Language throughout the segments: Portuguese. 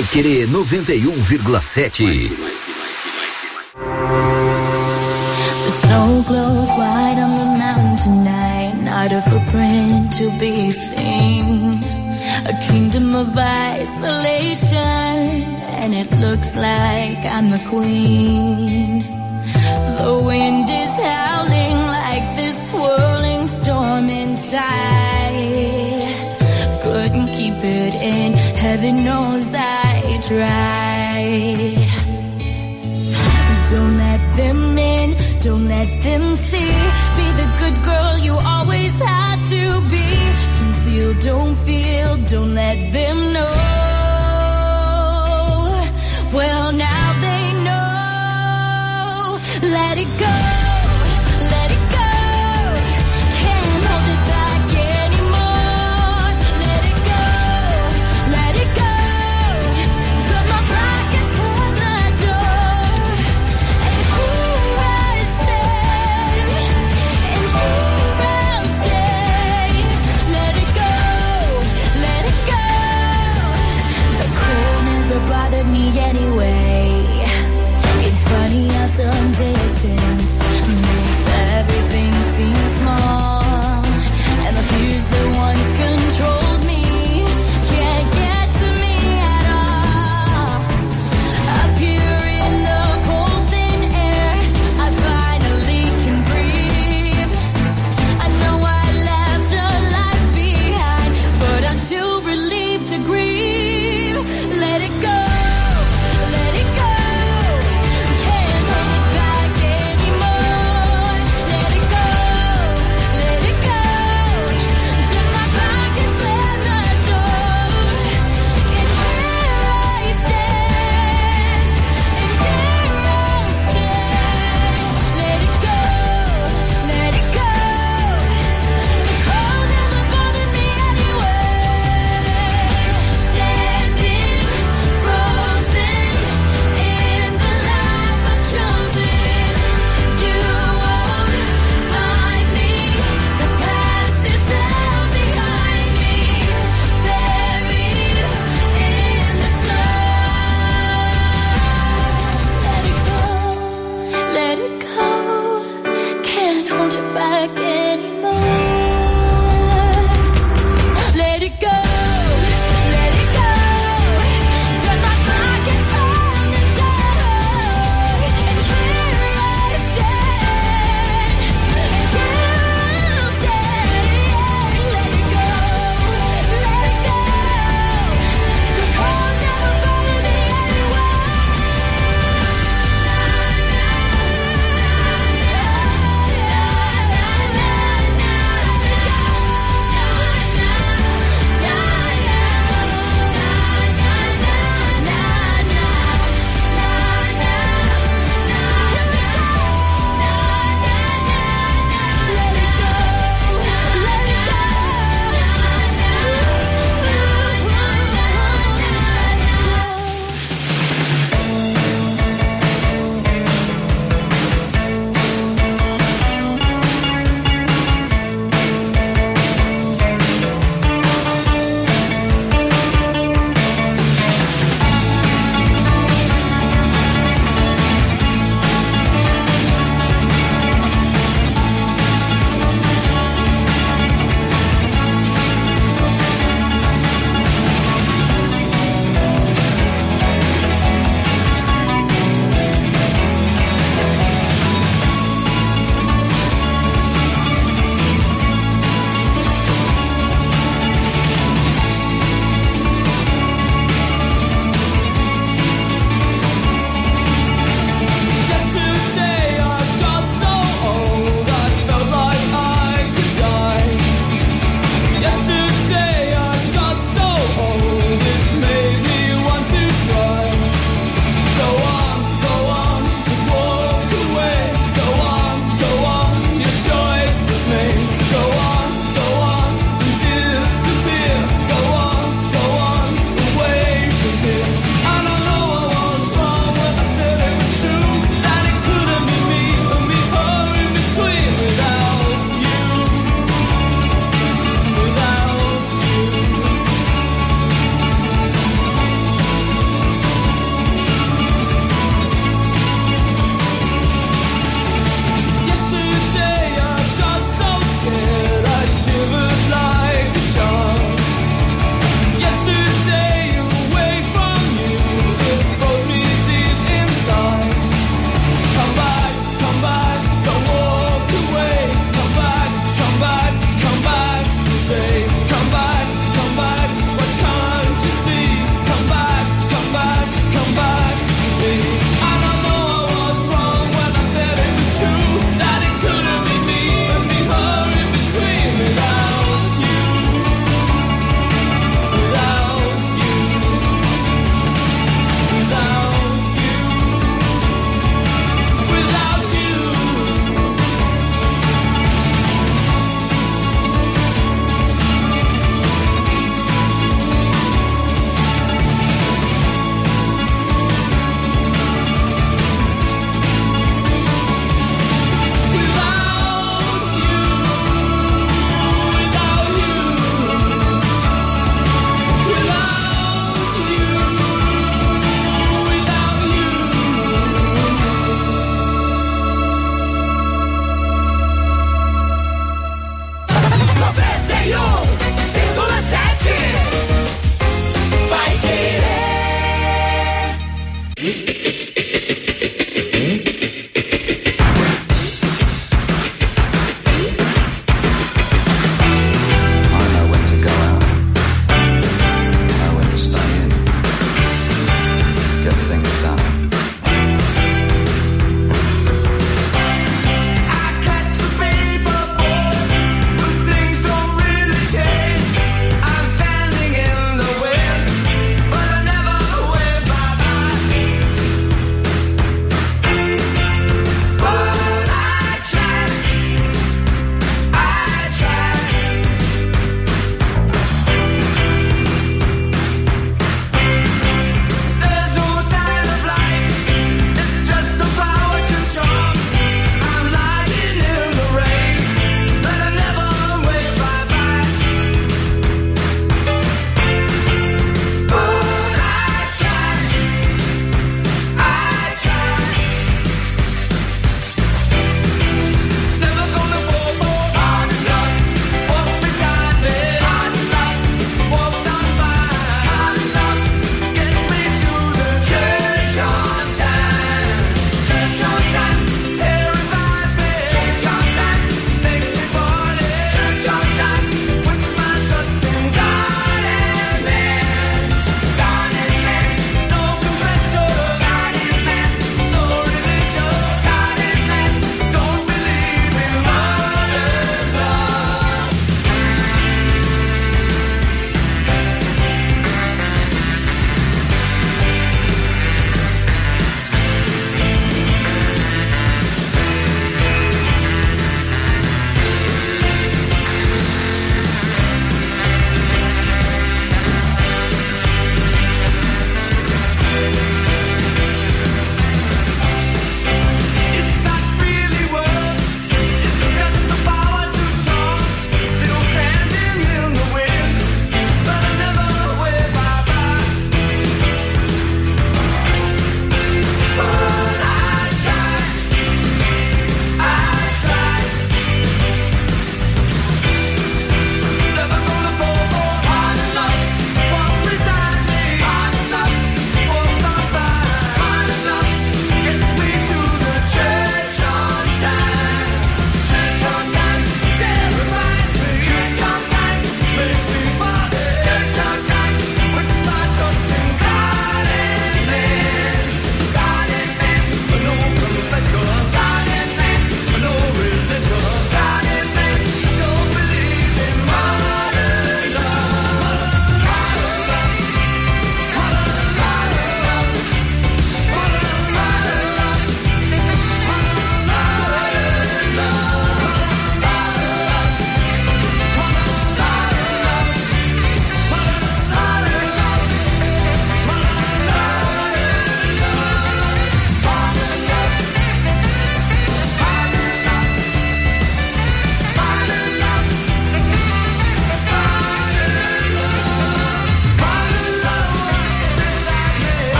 Querer 91,7. The snow glows white on the mountain tonight, not a footprint to be seen. A kingdom of isolation, and it looks like I'm the queen. The wind is howling like this swirling storm inside. Couldn't keep it in, heaven knows I tried. Don't let them in, don't let them see. Be the good girl you always had to be. Conceal, don't feel, don't let them know. Well, now they know. Let it go, let it go. Can't hold it back anymore. Let it go, let it go. Turn my back and turn the door. And here I stand, and here I'll stay. Let it go, let it go. The cold never bothered me anyway. It's funny how some distance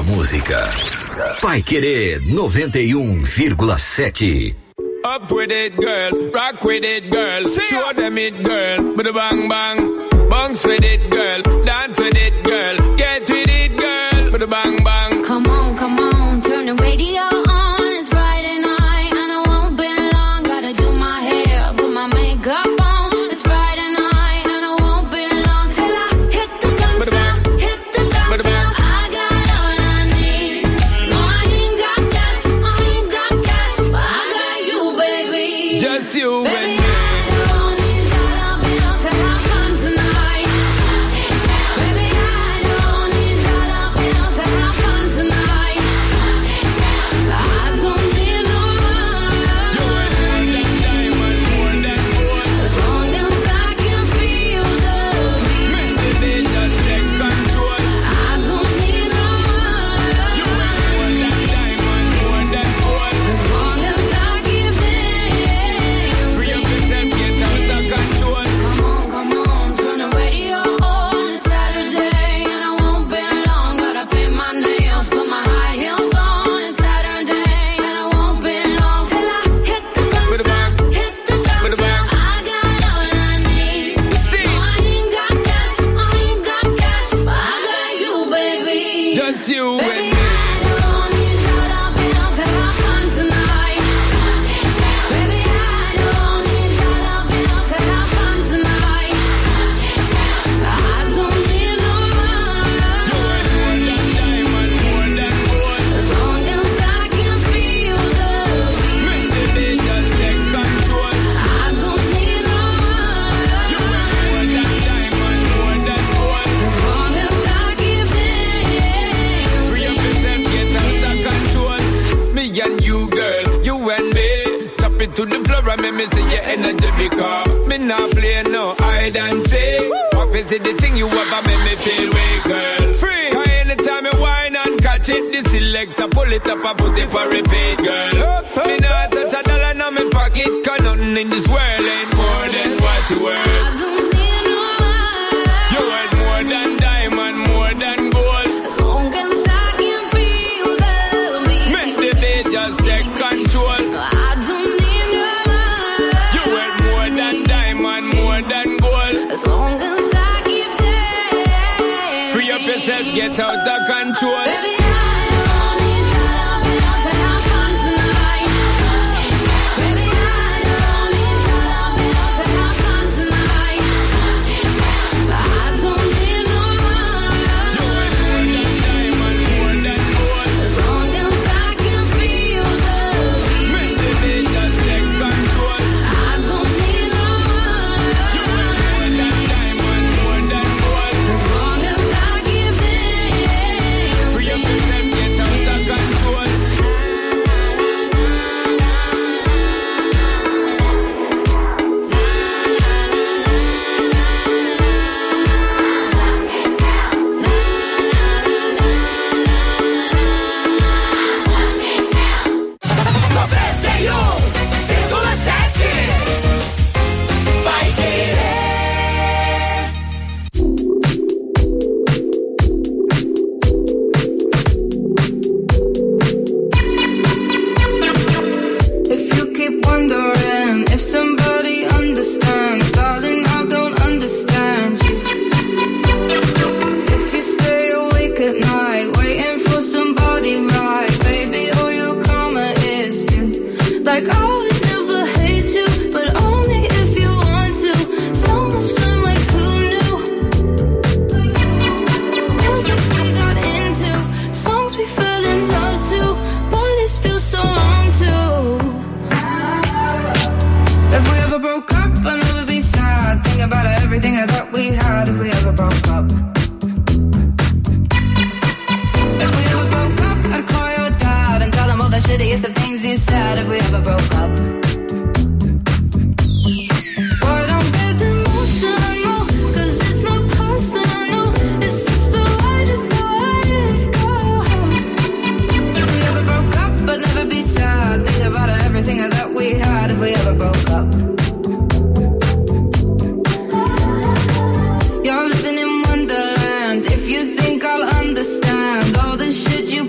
música. Paiquerê 91,7. Up with it, girl. Rock with it, girl. Show them it, girl. With a bang bang. Bounce with it, girl. Dance with it, girl. Get with it, girl. With a bang bang. Come on, turn the radio on. It's Friday night and I won't be long. Gotta do my hair, put my makeup on. It's Friday night and I won't be long till I hit the dance floor, hit the dance floor. I got all I need. No, I ain't got cash, but I got you, baby. Just you baby, and me. To the floor and make me see your energy because me not play no hide and seek. Office is the thing you ever make me feel way, girl. Free. Cause anytime you whine and catch it, the selector pull it up and put it for repeat, girl. Me not touch a dollar in my pocket, cause nothing in this world ain't more than what you worth. I don't need no money. You worth more than diamond, more than gold. As long as I can feel the beat. Make the beat just take control. I don't need as long as I keep dancing. Free up yourself, get out of control. Baby, I don't need your love to have fun tonight. Baby, I don't need your love to have fun tonight. I don't need no money. As long as I can feel the beat. Make the beat just take control. I don't need no money. As long as I keep dancing. Free up yourself, get out of control. If you keep wondering if somebody understands, darling, I don't understand you. If you stay awake at night, waiting for somebody right, baby, all your karma is you. Like I would never hate you, but only if you want to. So much time, like who knew? Music we got into, songs we fell in love to. Boy, this feels so wrong too. If we ever broke up, I'll never be sad. Think about everything I thought we had. If we ever broke up. If we ever broke up, I'd call your dad and tell him all the shittiest of things you said. If we ever broke up. Boy, don't get emotional, 'cause it's not personal. It's just the way it goes. If we ever broke up, I'd never be sad. Think about everything I thought we had. If we ever broke up. You're living in Wonderland. If you think I'll understand all the shit you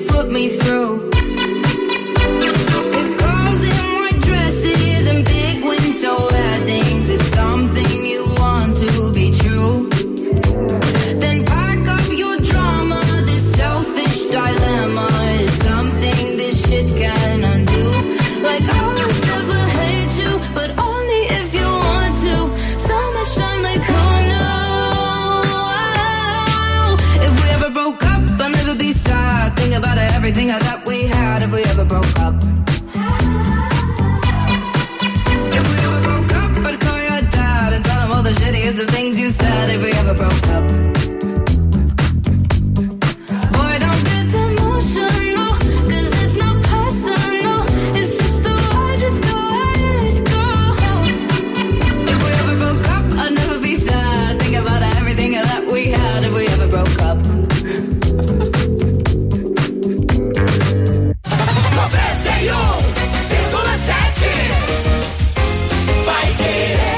everything that we had if we ever broke up. If we ever broke up, I'd call your dad and tell him all the shittiest of things you said if we ever broke up. Boy, don't get emotional, 'cause it's not personal. It's just the way it goes. If we ever broke up, I'd never be sad. Think about everything that we had if we ever broke up. 91,7 Vai Querer.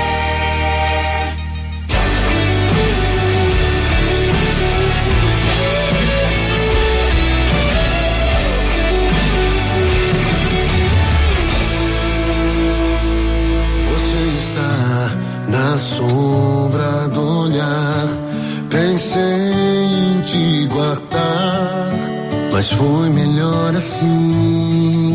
Você está na sombra do olhar. Pensei em te guardar, mas foi melhor assim.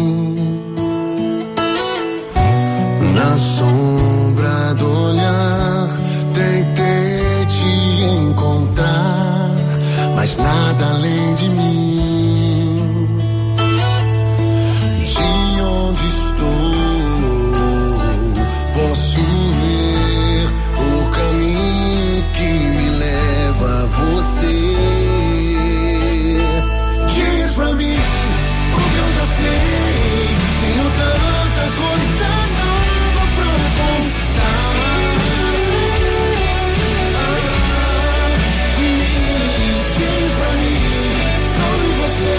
Na sombra do olhar, tentei te encontrar, mas nada além de mim. De onde estou, posso ver o caminho que me leva a você. Diz pra mim o que eu já sei. Tenho tanta coisa nova pra contar. De mim, diz pra mim sobre você.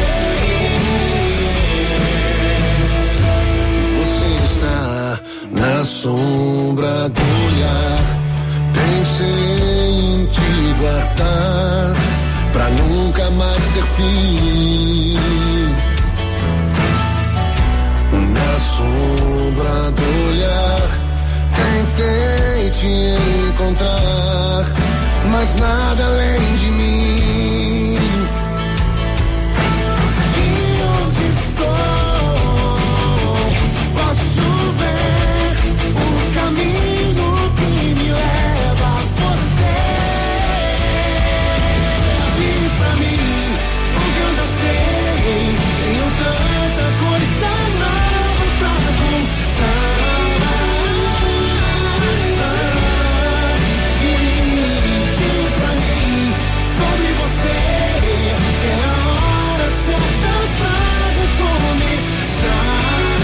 Você está na sombra do olhar. Pensei em te guardar pra nunca mais ter fim. Na sombra do olhar, tentei te encontrar, mas nada além de mim. De onde estou, posso ver o caminho que me leva a você. Diz pra mim o que eu já sei. Tenho tanta coisa nova pra contar. De mim, diz pra mim sobre você. É a hora certa pra recomeçar.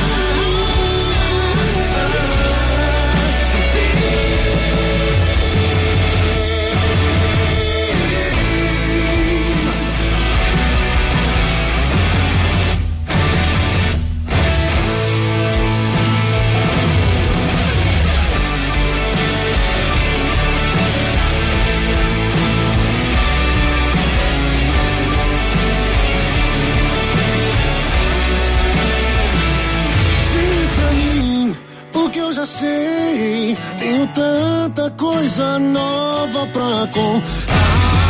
Diz pra mim o que eu já sei. Tenho tanta coisa nova pra contar.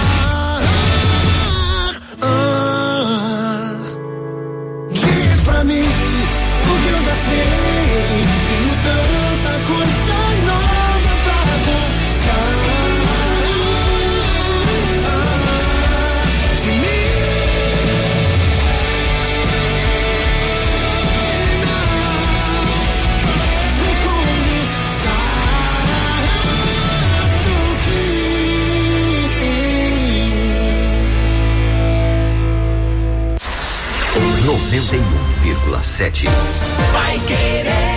Diz pra mim o que eu já sei. Tenho tanta coisa nova pra contar. De mim. O 91,7 Vai Querer.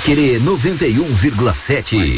Querer 91,7.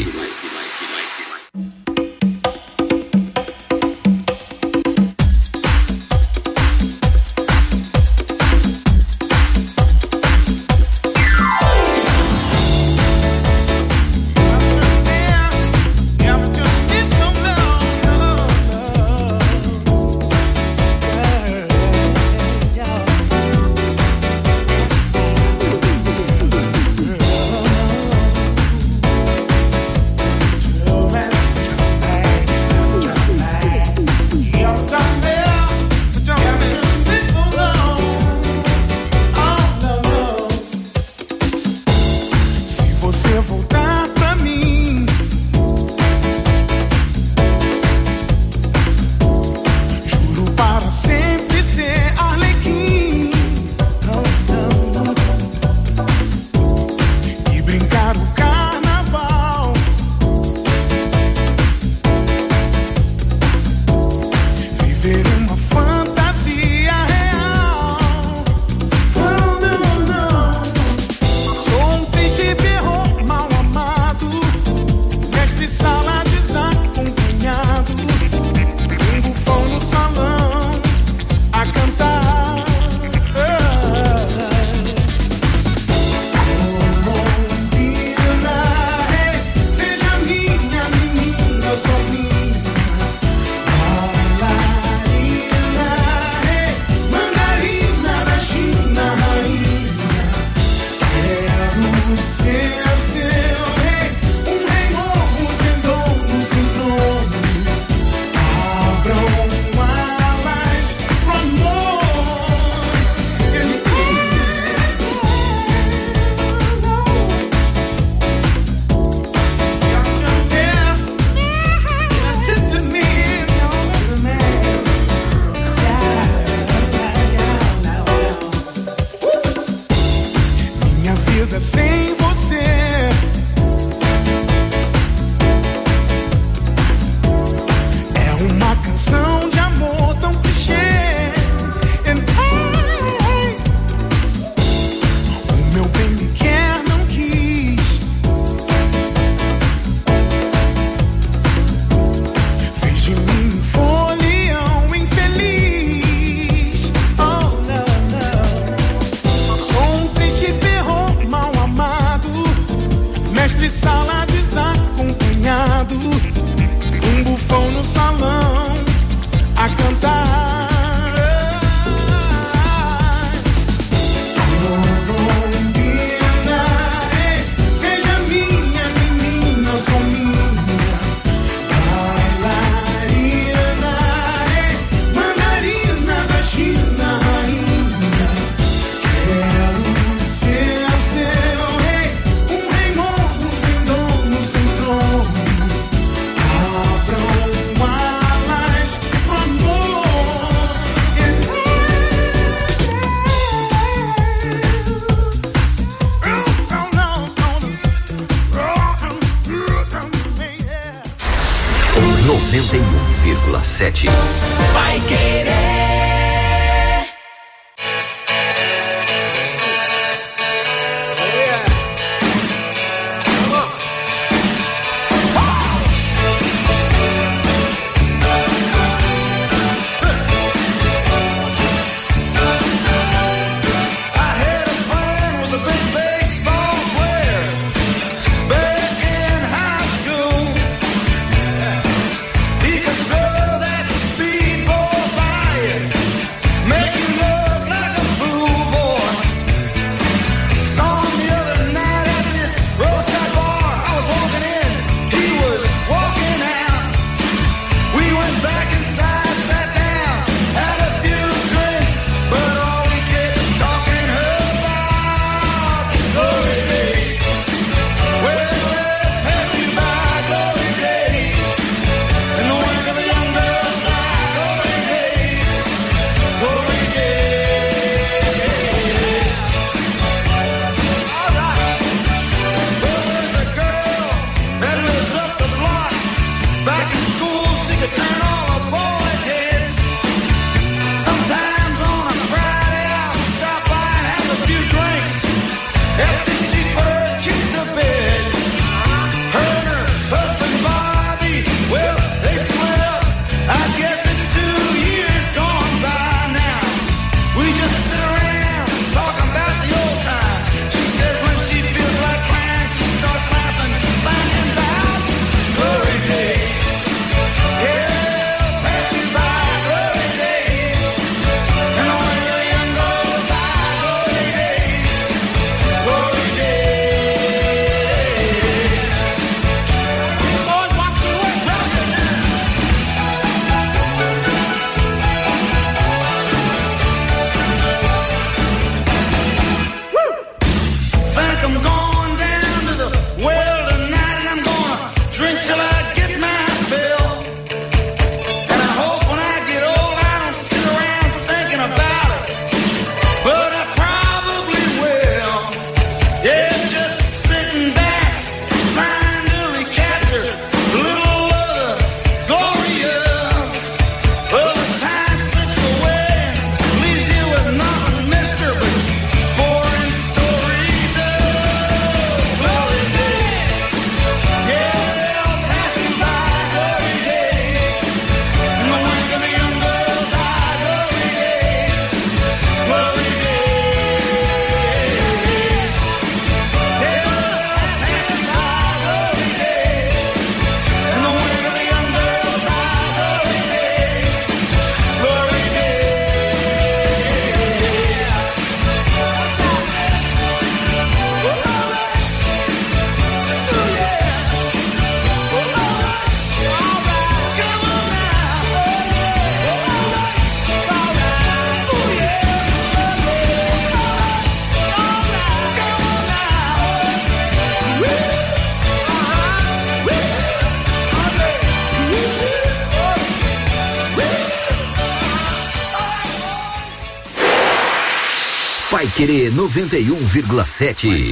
Vai Querer. He could throw that speedball by it. Paiquerê 91,7.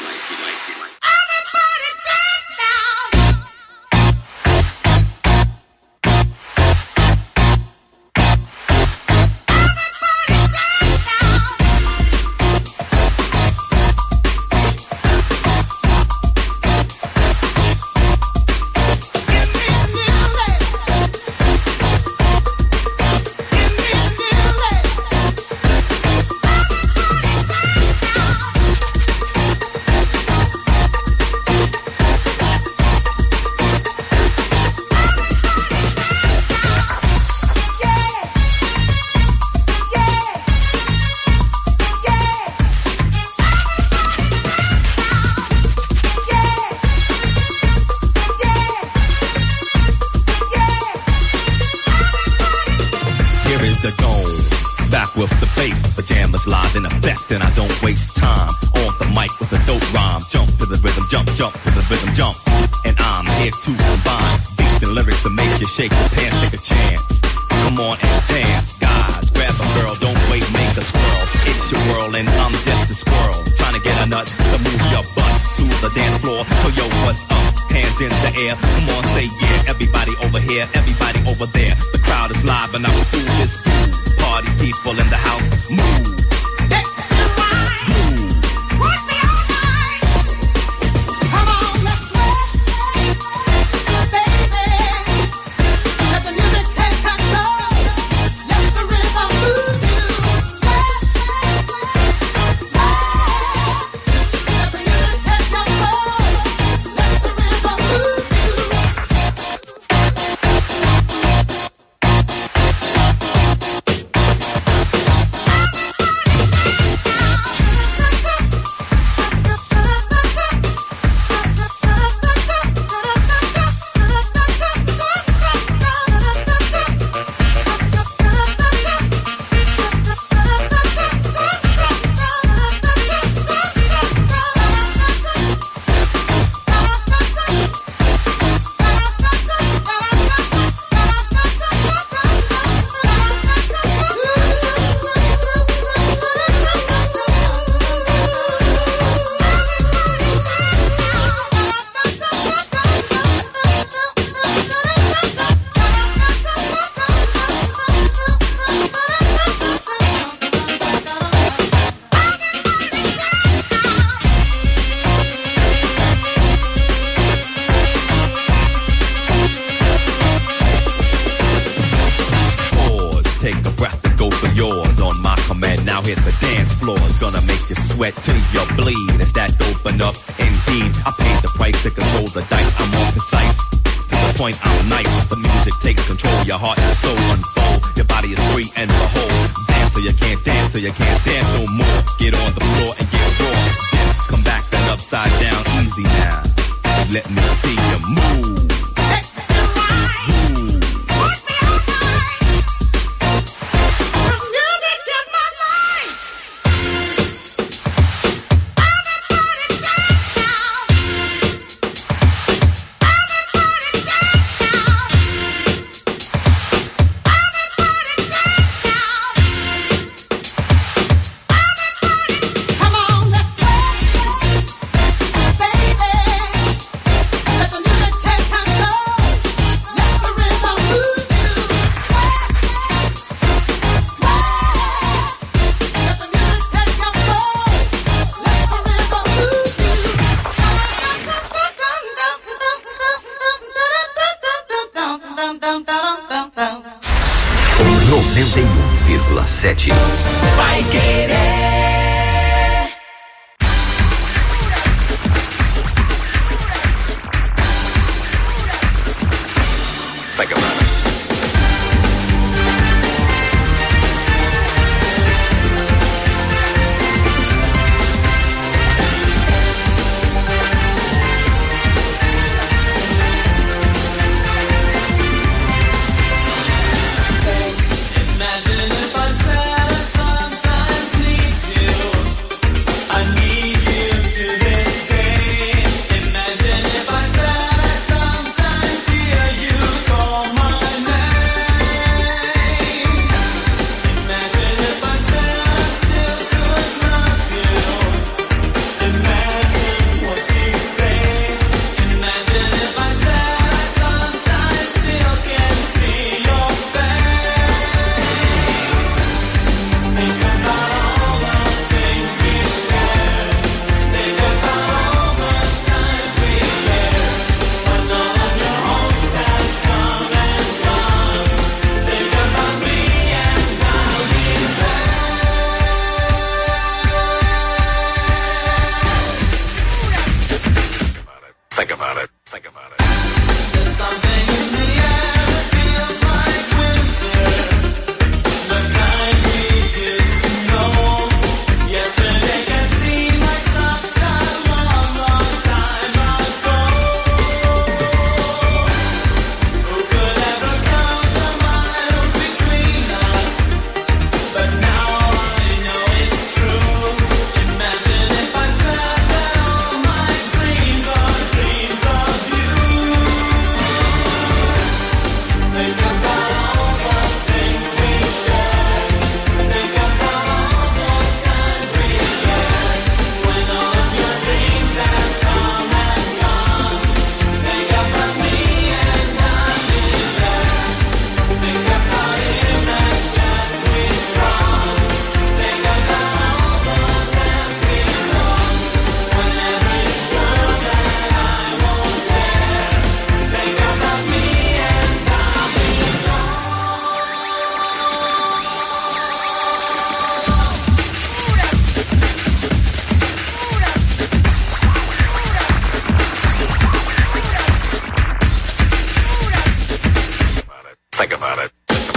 And I don't waste time on the mic with a dope rhyme. Jump to the rhythm, jump to the rhythm, jump. And I'm here to combine beats and lyrics to make you shake your pants, take a chance. Come on and dance, guys. Grab a girl, don't wait, make a twirl. It's your world and I'm just a squirrel. Trying to get a nut to move your butt to the dance floor. So yo, what's up? Hands in the air. Come on, say yeah. Everybody over here, everybody over there. The crowd is live and I'm through this groove. Party people in the house, move.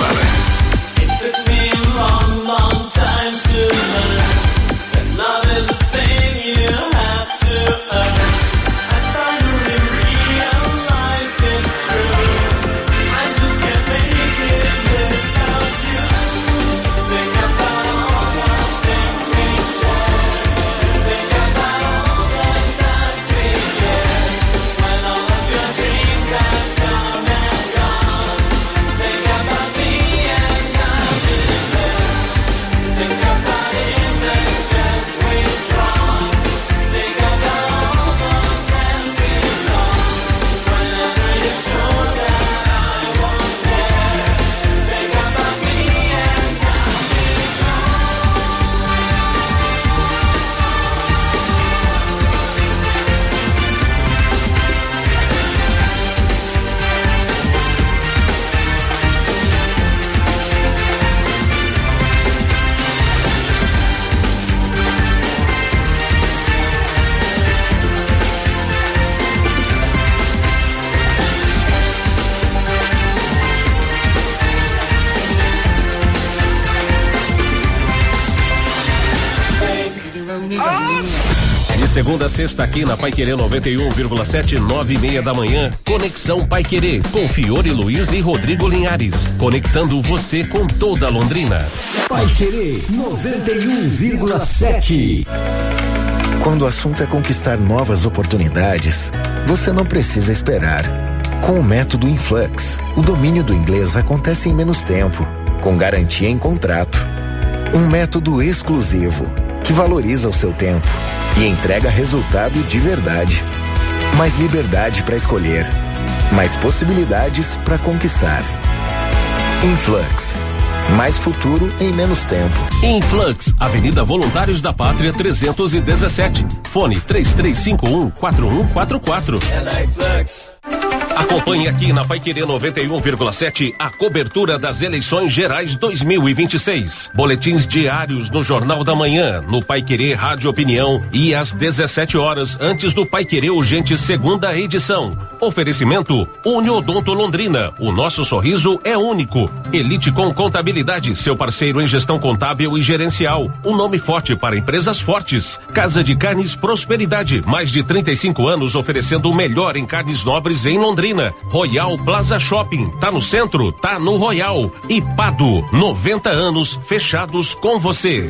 It took me a long, long time to learn that love is a thing you have to earn. I finally realized it's true. I just can't make it without you. Think about all the things we shared. Think about all the times we shared. When all of your dreams have come and gone. Think about me and I've been there. Think about images we've drawn. Think about all those empty songs. Whenever you're sure that I won't dare. Think about me and I'll be De segunda a sexta aqui na Paiquerê 91,7, 9:30 da manhã. Conexão Paiquerê com Fiore Luiz e Rodrigo Linhares. Conectando você com toda Londrina. Paiquerê 91,7. Quando o assunto é conquistar novas oportunidades, você não precisa esperar. Com o método Influx, o domínio do inglês acontece em menos tempo, com garantia em contrato. Um método exclusivo, que valoriza o seu tempo e entrega resultado de verdade. Mais liberdade para escolher, mais possibilidades para conquistar. Influx. Mais futuro em menos tempo. Influx, Avenida Voluntários da Pátria 317. Fone 3351-4144. Acompanhe aqui na Paiquerê 91,7 a cobertura das eleições gerais 2026. Boletins diários no Jornal da Manhã, no Paiquerê Rádio Opinião e às 17 horas antes do Paiquerê Urgente segunda edição. Oferecimento Uniodonto Londrina. O nosso sorriso é único. Elite com Contabilidade, seu parceiro em gestão contábil e gerencial. Um nome forte para empresas fortes. Casa de Carnes Prosperidade. Mais de 35 anos oferecendo o melhor em carnes nobres em Londrina. Royal Plaza Shopping. Tá no centro? Tá no Royal. E Pado, 90 anos fechados com você.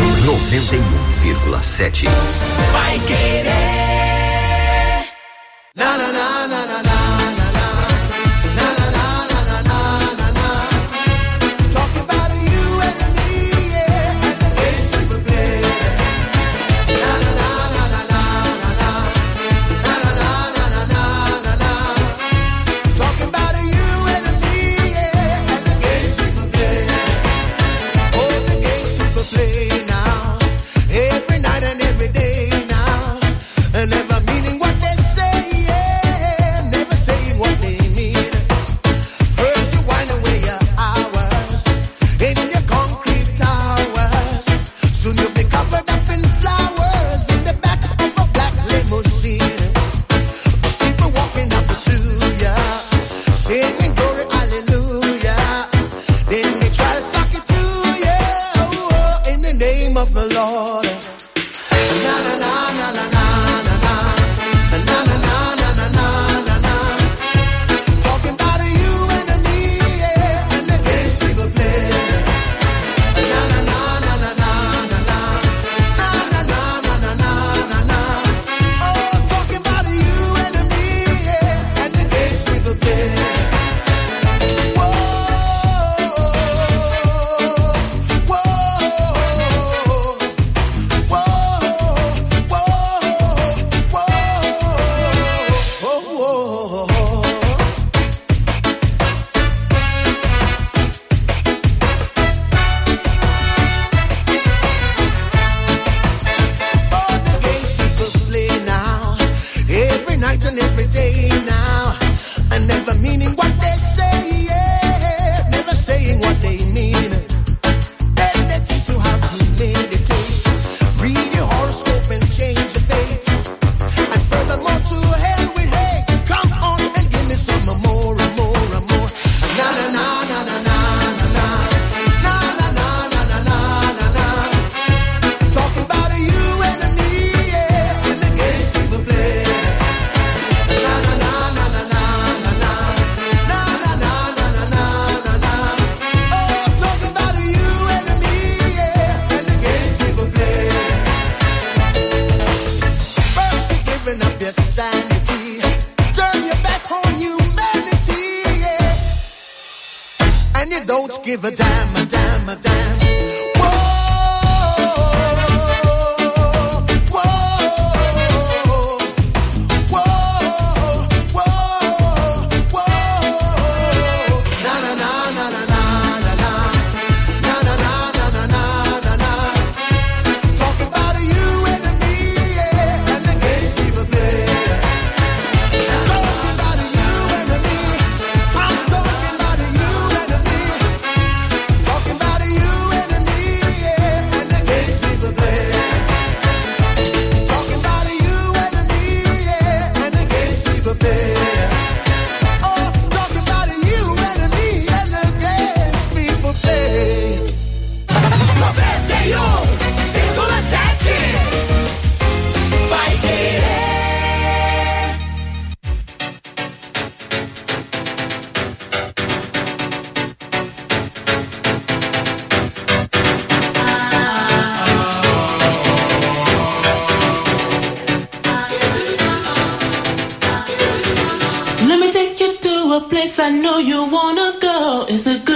91,7. Vai querer. Na na na na na na. Give a damn, a damn, a damn. I know you wanna go. It's a